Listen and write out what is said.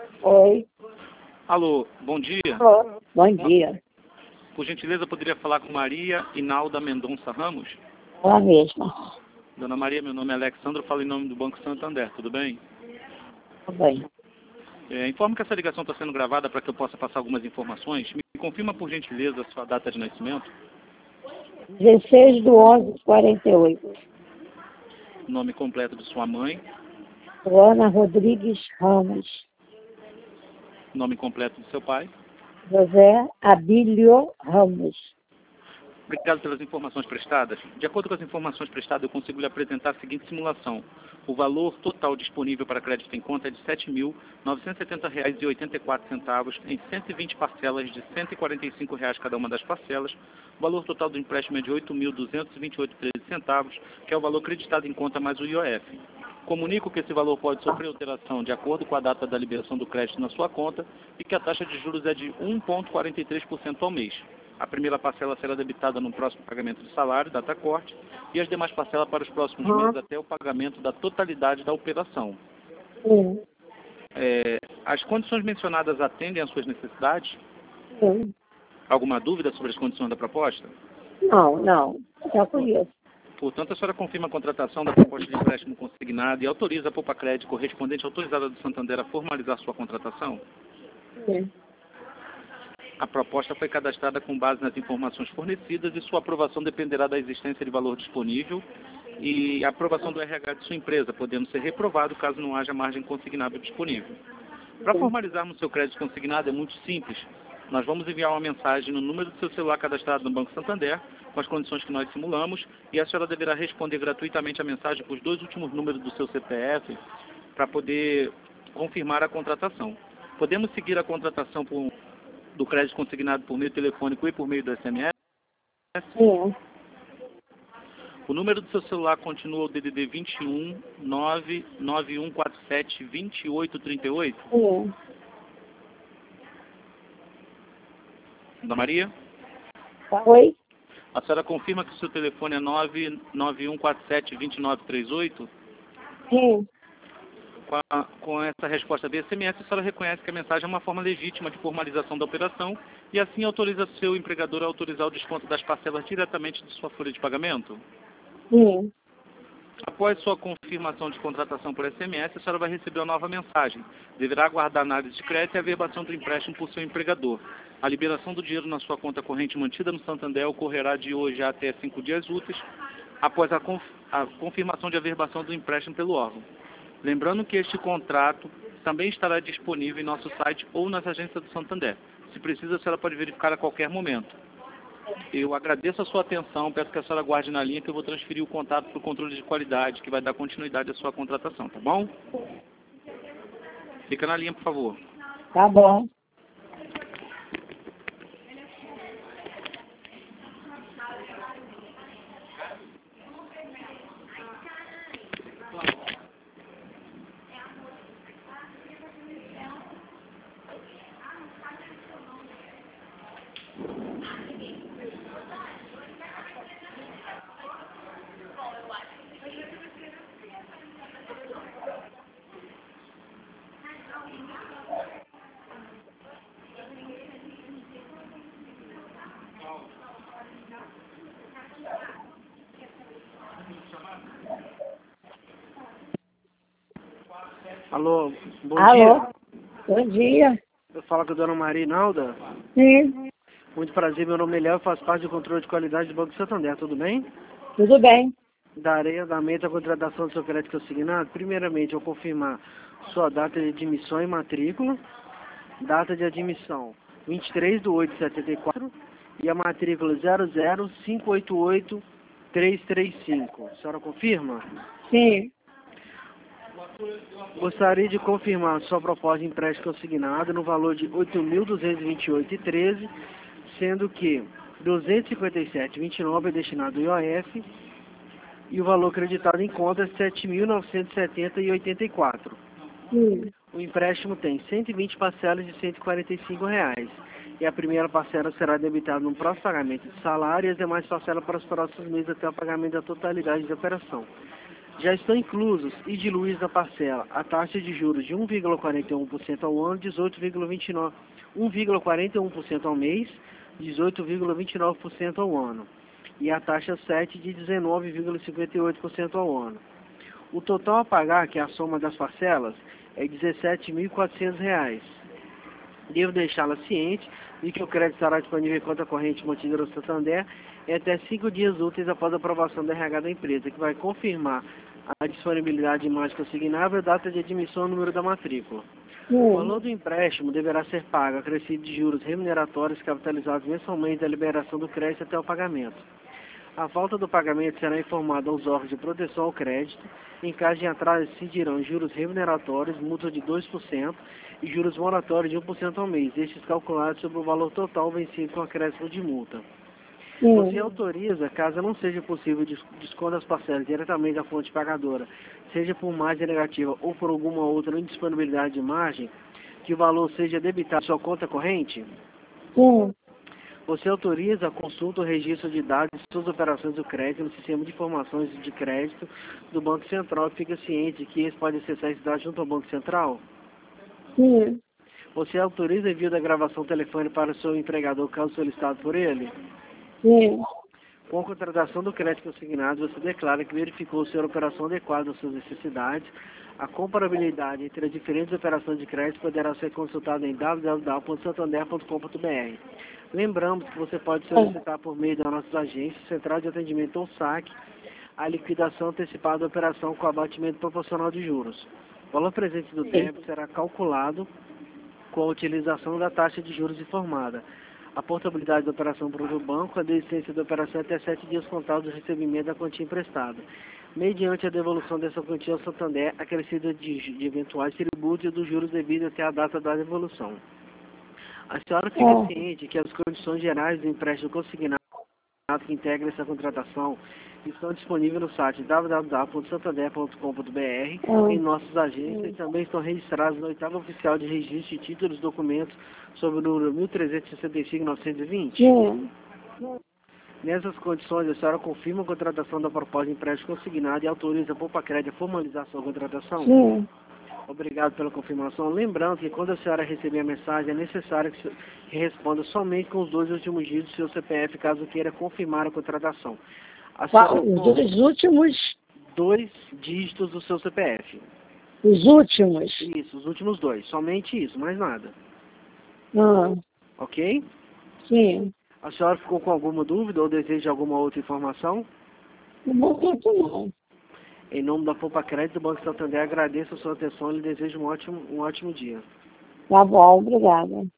Oi. Alô, bom dia. Alô. Bom dia. Por gentileza, poderia falar com Maria Inalda Mendonça Ramos? Ela mesma. Dona Maria, meu nome é Alexandre, falo em nome do Banco Santander, tudo bem? Tudo bem. Informo que essa ligação está sendo gravada para que eu possa passar algumas informações. Me confirma, por gentileza, a sua data de nascimento, 16/11/48. nome completo de sua mãe, Joana Rodrigues Ramos. nome completo de seu pai. José Abílio Ramos. Obrigado pelas informações prestadas. De acordo com as informações prestadas, eu consigo lhe apresentar a seguinte simulação. O valor total disponível para crédito em conta é de R$ 7.970,84 em 120 parcelas de R$ 145 cada uma das parcelas. O valor total do empréstimo é de R$ 8.228,13, que é o valor creditado em conta mais o IOF. Comunico que esse valor pode sofrer alteração de acordo com a data da liberação do crédito na sua conta e que a taxa de juros é de 1,43% ao mês. A primeira parcela será debitada no próximo pagamento de salário, data corte, e as demais parcelas para os próximos meses até o pagamento da totalidade da operação. Sim. As condições mencionadas atendem às suas necessidades? Sim. Alguma dúvida sobre as condições da proposta? Não. Já conheço. Portanto, a senhora confirma a contratação da proposta de empréstimo consignado e autoriza a Poupa Crédito correspondente autorizada do Santander a formalizar sua contratação? Sim. A proposta foi cadastrada com base nas informações fornecidas e sua aprovação dependerá da existência de valor disponível e a aprovação do RH de sua empresa, podendo ser reprovado caso não haja margem consignável disponível. Para formalizarmos seu crédito consignado é muito simples. Nós vamos enviar uma mensagem no número do seu celular cadastrado no Banco Santander, com as condições que nós simulamos, e a senhora deverá responder gratuitamente a mensagem com os 2 últimos números do seu CPF para poder confirmar a contratação. Podemos seguir a contratação do crédito consignado por meio telefônico e por meio do SMS? Sim. O número do seu celular continua o DDD 21 99147 2838? Sim. Dona Maria? Oi? A senhora confirma que o seu telefone é 99147 2938? Sim. Com essa resposta via SMS, a senhora reconhece que a mensagem é uma forma legítima de formalização da operação e assim autoriza seu empregador a autorizar o desconto das parcelas diretamente de sua folha de pagamento? Sim. Após sua confirmação de contratação por SMS, a senhora vai receber uma nova mensagem. Deverá aguardar a análise de crédito e a averbação do empréstimo por seu empregador. A liberação do dinheiro na sua conta corrente mantida no Santander ocorrerá de hoje até 5 dias úteis, após a confirmação de averbação do empréstimo pelo órgão. Lembrando que este contrato também estará disponível em nosso site ou nas agências do Santander. Se precisa, a senhora pode verificar a qualquer momento. Eu agradeço a sua atenção, peço que a senhora guarde na linha que eu vou transferir o contato para o controle de qualidade, que vai dar continuidade à sua contratação, tá bom? Fica na linha, por favor. Tá bom. Alô, bom Alô? dia. Bom dia. Eu falo com a dona Maria Inalda. Sim. Muito prazer, meu nome é Léo, eu faço parte do controle de qualidade do Banco Santander, tudo bem? Tudo bem. Darei andamento à contratação do seu crédito consignado. Primeiramente, eu confirmar sua data de admissão e matrícula. Data de admissão 23/8/74 e a matrícula 00588-335. A senhora confirma? Sim. Gostaria de confirmar sua proposta de empréstimo consignado no valor de R$ 8.228,13, sendo que R$ 257,29 é destinado ao IOF e o valor creditado em conta é R$ 7.970,84. Sim. O empréstimo tem 120 parcelas de R$ 145 e a primeira parcela será debitada no próximo pagamento de salário e as demais parcelas para os próximos meses até o pagamento da totalidade da operação. Já estão inclusos e diluídos na parcela a taxa de juros de 1,41% ao ano, 1,41% ao mês, 18,29% ao ano, e a taxa 7 de 19,58% ao ano. O total a pagar, que é a soma das parcelas, é R$ 17.400. Devo deixá-la ciente de que o crédito estará disponível em conta corrente mantida no Santander até 5 dias úteis após a aprovação do RH da empresa, que vai confirmar a disponibilidade de imagem consignável, data de admissão e número da matrícula. O valor do empréstimo deverá ser pago acrescido de juros remuneratórios capitalizados mensalmente da liberação do crédito até o pagamento. A falta do pagamento será informada aos órgãos de proteção ao crédito. Em caso de atraso, incidirão juros remuneratórios, multa de 2% e juros moratórios de 1% ao mês, estes calculados sobre o valor total vencido com acréscimo de multa. Você autoriza, caso não seja possível desconto das parcelas diretamente da fonte pagadora, seja por margem negativa ou por alguma outra indisponibilidade de margem, que o valor seja debitado em sua conta corrente? Sim. Você autoriza a consulta ou registro de dados de suas operações do crédito no sistema de informações de crédito do Banco Central e fica ciente de que eles podem acessar esses dados junto ao Banco Central? Sim. Você autoriza o envio da gravação telefônica para o seu empregador caso solicitado por ele? Sim. Com a contratação do crédito consignado, você declara que verificou ser a operação adequada às suas necessidades. A comparabilidade entre as diferentes operações de crédito poderá ser consultada em www.santander.com.br. Lembramos que você pode solicitar por meio das nossas agências, Central de Atendimento ou SAC, a liquidação antecipada da operação com abatimento proporcional de juros. O valor presente do débito será calculado com a utilização da taxa de juros informada. A portabilidade da operação para o banco, a desistência da operação até 7 dias contados do recebimento da quantia emprestada, mediante a devolução dessa quantia ao Santander, acrescida de eventuais tributos e dos juros devidos até a data da devolução. A senhora fica ciente que as condições gerais do empréstimo consignado que integra essa contratação estão disponíveis no site www.santander.com.br, em nossas agências, e também estão registrados no 8º Oficial de Registro de Títulos e Documentos sob o número 1365-920. Sim. Nessas condições, a senhora confirma a contratação da proposta de empréstimo consignado e autoriza a Poupa-Crédito a formalizar a sua contratação? Sim. Obrigado pela confirmação. Lembrando que quando a senhora receber a mensagem, é necessário que responda somente com os 2 últimos dígitos do seu CPF, caso queira confirmar a contratação. A senhora, Os 2 últimos? 2 dígitos do seu CPF. Os últimos? Isso, os últimos 2. Somente isso, mais nada. Ok? Sim. A senhora ficou com alguma dúvida ou deseja alguma outra informação? Não muito não. Em nome da Poupa Crédito do Banco Santander, agradeço a sua atenção e lhe desejo um ótimo dia. Tá bom, obrigada.